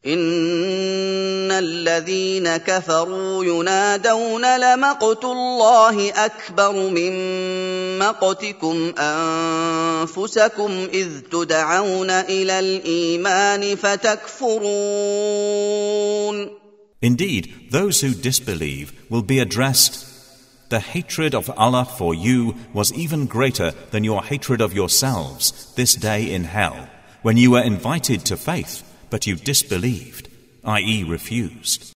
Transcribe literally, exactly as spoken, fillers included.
إن الذين كفروا ينادون لمقت الله أكبر من مقتكم أنفسكم إذ تدعون إلى الإيمان فتكفرون. Indeed, those who disbelieve will be addressed, "The hatred of Allah for you was even greater than your hatred of yourselves this day in hell, when you were invited to faith, but you disbelieved," that is refused.